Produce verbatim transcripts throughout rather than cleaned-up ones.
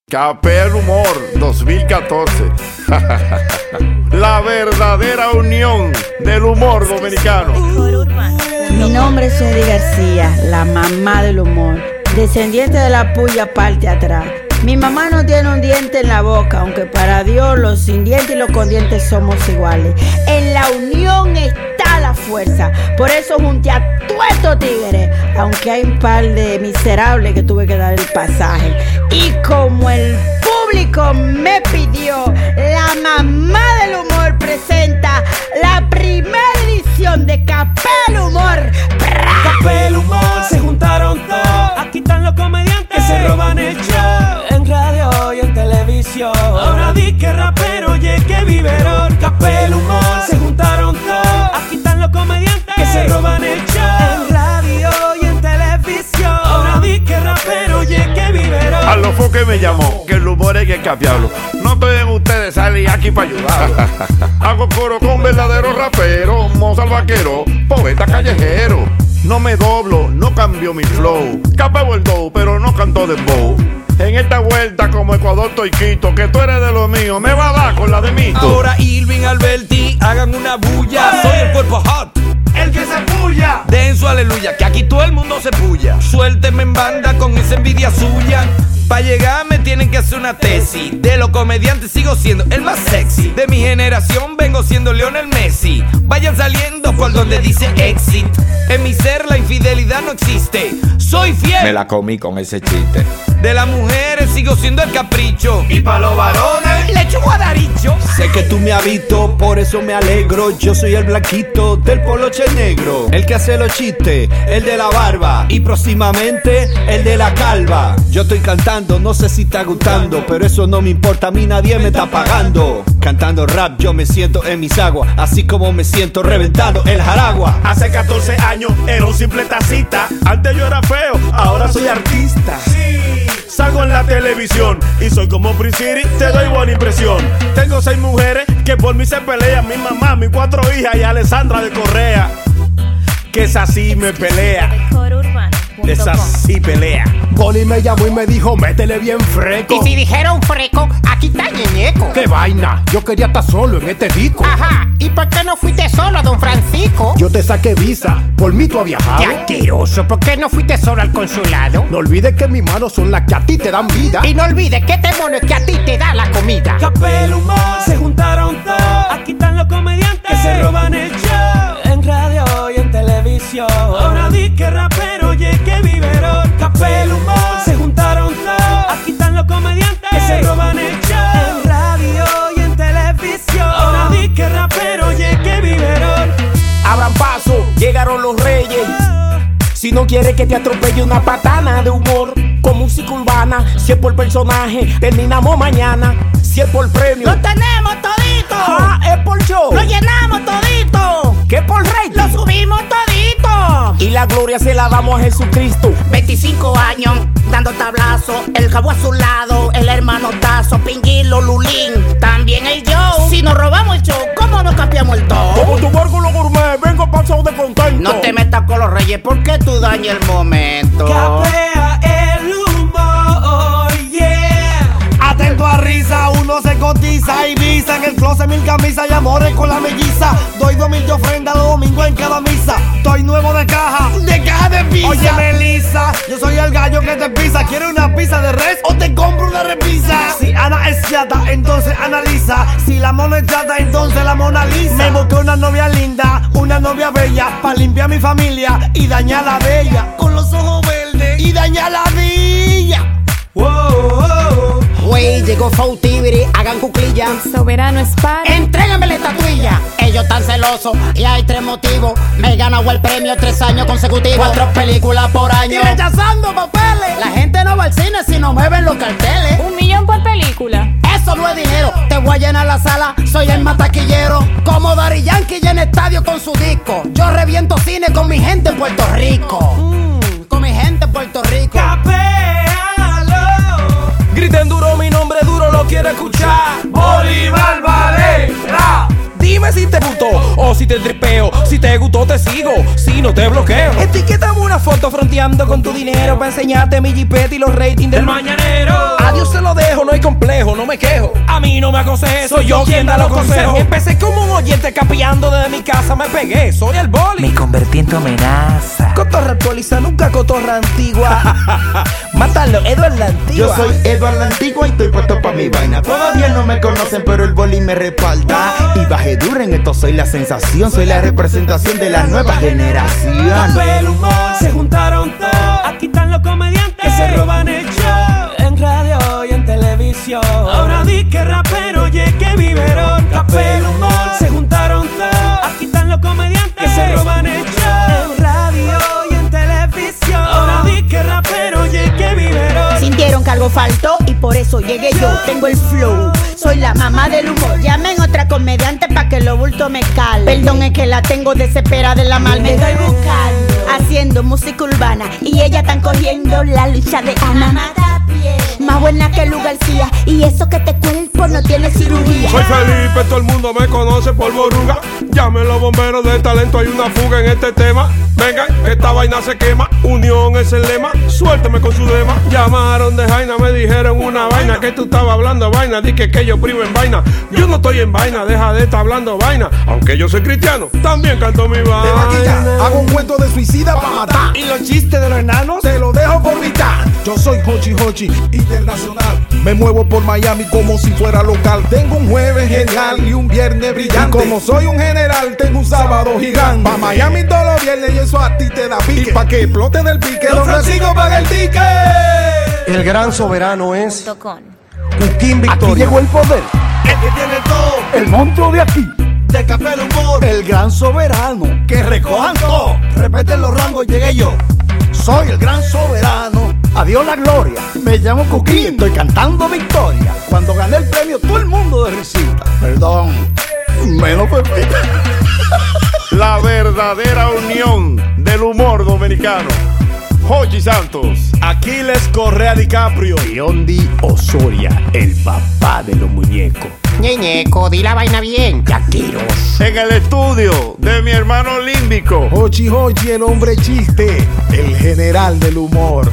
Café el Humor dos mil catorce. La verdadera unión del humor dominicano. Mi nombre es Eddie García, la mamá del humor, descendiente de la puya parte atrás. Mi mamá no tiene un diente en la boca, aunque para Dios los sin dientes y los con dientes somos iguales. En la unión está la fuerza. Por eso junté a todos estos tigres, aunque hay un par de miserables que tuve que dar el pasaje. Y como el público me pidió, la mamá del humor presenta la primera edición de Café el Humor. Café el Humor, se juntaron todos. Aquí están los comediantes que se roban el show. En radio y en televisión. Ahora di que rapero, oye que biberón. Café el Humor, se juntaron todos. Aquí están los comediantes que se roban el show. En radio y en televisión. Ahora di que rapero, oye que biberón. A lo fue que me llamó, que el humor hay que cambiarlo. No estoy en ustedes, salí aquí para ayudar. Hago coro con verdaderos raperos, Mozart vaquero, poeta callejero. No me doblo, no cambio mi flow. Capeo el dough, pero no canto dembow. En esta vuelta como Ecuador estoy quito, que tú eres de lo mío, me va a dar con la de mito. Ahora Irving, Alberti, hagan una bulla. Soy el cuerpo hot, el que se puya. Den su aleluya, que aquí todo el mundo se puya. Suélteme en banda con esa envidia suya. Pa' llegar me tienen que hacer una tesis. De los comediantes sigo siendo el más sexy. De mi generación vengo siendo Lionel Messi. Vayan saliendo por donde dice exit. En mi ser la infidelidad no existe. Soy fiel. Me la comí con ese chiste. De las mujeres sigo siendo el capricho. Y pa' los varones le echo guadaricho. Sé que tú me has visto, por eso me alegro. Yo soy el blanquito del poloche negro, el que hace los chistes, el de la barba. Y próximamente el de la calva. Yo estoy cantando, no sé si está gustando, pero eso no me importa, a mí nadie me está pagando. Cantando rap yo me siento en mis aguas, así como me siento reventando el jaragua. Hace catorce años era un simple tacita. Antes yo era feo, ahora soy artista. Sí. Salgo en la televisión y soy como Prince City, te doy buena impresión. Tengo seis mujeres que por mí se pelean. Mi mamá, mis cuatro hijas y Alessandra de Correa, que esa sí me pelea. Esa sí pelea. Poli me llamó y me dijo, métele bien freco. Y si dijeron freco, aquí está Ñeñeco. ¡Qué vaina! Yo quería estar solo en este disco. Ajá, ¿y por qué no fuiste solo, don Francisco? Yo te saqué visa, por mí tú has viajado. ¡Qué asqueroso! ¿Por qué no fuiste solo al consulado? No olvides que mis manos son las que a ti te dan vida. Y no olvides que este mono es que a ti te da la comida. Café el Humor, se juntaron todos. Aquí están los comediantes que se roban el show. En radio y en televisión. Ahora di que rapero, oye que biberón. Café el Humor, se juntaron todos. Aquí están los comediantes que se roban el show. En radio y en televisión. Ahora di que rapero, oye que biberón. Abran paso, llegaron los reyes. Si no quieres que te atropelle una patana de humor con música urbana, si es por personaje, terminamos mañana. Si es por premio, ¡lo tenemos todito! Ah, es por show, ¡lo llenamos todito! ¿qué por rating? ¡Lo subimos todito! Y la gloria se la damos a Jesucristo. veinticinco años, dando tablazo, el cabo a su lado, el hermano Tazo, Pinguilo, Lulín, también el Joe. Si nos robamos el show, ¿cómo nos cambiamos el todo? Como tu bárculo gourmet, vengo pasado de contento. No te metas con los reyes porque tú dañas el momento. Capea el humor, yeah. Atento a risa, uno se cotiza y visa. En el closet mil camisas y amores con la melliza. Doy dos mil de ofrenda los domingos en cada misa. Estoy nuevo de caja, de caja de pizza. Oye Melissa, yo soy el gallo que te pisa. ¿Quieres una pizza de res o te compro una repisa? Si Ana es chata, entonces analiza. Si la mona es chata, entonces la Mona Lisa. Me busqué una novia linda, una novia bella, pa' limpiar mi familia y dañar la bella. Con los ojos verdes y dañar la villa. Wow, wow. Wey, llegó Fautibiri, hagan cuclilla. El soberano es para. Entréguenme la estatuilla. Ellos están celosos y hay tres motivos. Me he ganado el premio tres años consecutivos. Cuatro películas por año. Y rechazando papeles. La gente no va al cine si no me ven los carteles. Un millón por película. Eso no es dinero. Te voy a llenar la sala, soy el más taquillero. Como Daddy Yankee llena estadio con su disco. Yo reviento cine con mi gente en Puerto Rico. Mm, con mi gente en Puerto Rico. Griten duro mi nombre, duro lo quiero escuchar. Bolívar Valera. Dime si te gustó o si te tripeo. Si te gustó te sigo, si no te bloqueo. Etiquetame una foto fronteando con tu dinero para enseñarte mi jipeta y los ratings del mañanero. A Dios se lo dejo, me quejo. A mí no me aconsejes, soy yo quien da los consejos. Empecé como un oyente capeando desde mi casa, me pegué, soy el boli. Me convertí en tu amenaza. Cotorra actualiza, nunca cotorra antigua. Mátalo, Edward la Antigua. Yo soy Edward la Antigua y estoy puesto pa' mi vaina. Todavía no me conocen, pero el boli me respalda. Y bajé duro en esto, soy la sensación. Soy la representación de la nueva generación. Café, humor, se juntaron todos. Aquí están los comediantes que se roban el show. En radio y en televisión. Ahora di que rapero, oye que viverón. Café, humor, se juntaron todos. Aquí están los comediantes que se roban el show. En radio y en televisión. Ahora di que rapero, oye que viverón. Sintieron que algo faltó y por eso llegué yo. Tengo el flow, soy la mamá del humor. Llamen otra comediante pa' que los bultos me calen. Perdón, es que la tengo desesperada de la mal. Me estoy buscando, haciendo música urbana. Y ella están cogiendo la lucha de Ana. Más buena que Lu García. Y eso que te cuerpo no tiene cirugía. Soy Felipe, todo el mundo me conoce por Boruga. Llamen los bomberos de talento, hay una fuga en este tema. Vengan, esta vaina se quema. Unión es el lema, suéltame con su lema. Llamaron de Jaina, me dijeron una vaina. Que tú estabas hablando vaina, di que, que yo primo en vaina. Yo no estoy en vaina, deja de estar hablando vaina. Aunque yo soy cristiano, también canto mi vaina. Hago un cuento de suicida pa' matar. Y los chistes de los enanos te lo dejo por mitad. Yo soy Hochi Hochi internacional. Me muevo por Miami como si fuera local. Tengo un jueves genial y un viernes brillante. Y como soy un general, tengo un sábado gigante. Pa' Miami todos los viernes y eso a ti te da pique. Y pa' que explote del pique, Don Francisco paga el ticket. El gran soberano es Cuquín Victoria. Aquí llegó el poder. El que tiene todo. El monstruo de aquí. De Café el Humor. El gran soberano. Que recojan todo. Repeten los rangos, llegué yo. Soy el gran soberano. Adiós la gloria. Me llamo Cuquín. Estoy cantando victoria. Cuando gané el premio, todo el mundo de risita. Perdón. Menos Pepita. La verdadera unión del humor dominicano. Hochi Santos, Aquiles Correa DiCaprio, Biondi Osoria, el papá de los muñecos. Ñeñeco, di la vaina bien, Yaquiros. en el estudio de mi hermano límbico. Hochi Hochi, el hombre chiste, el general del humor.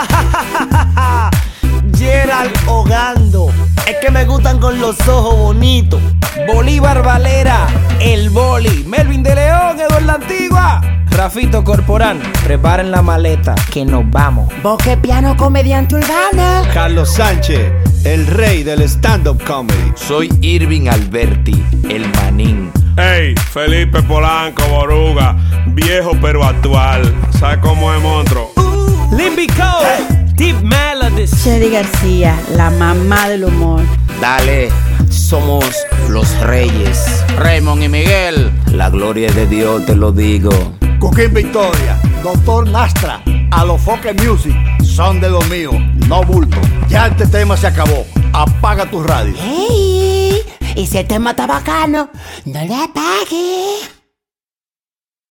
Gerald Hogando, es que me gustan con los ojos bonitos. Bolívar Valera, el boli. Melvin de León, Eduardo la Antigua. Rafito Corporán, preparen la maleta que nos vamos. Boque Piano, comediante urbana. Carlos Sánchez, el rey del stand-up comedy. Soy Irving Alberti, el manín. Hey, Felipe Polanco, Boruga, viejo pero actual. ¿Sabes cómo es, monstruo? Limbico, Deep Melodies. Chedi García, la mamá del humor. Dale, somos los reyes. Raymond y Miguel, la gloria es de Dios, te lo digo. Cuquín Victoria. Doctor Nastra. A los Foque Music. Son de los míos. No bulto. Ya este tema se acabó. Apaga tu radio. ¡Ey! Y si el tema está bacano, no le apague.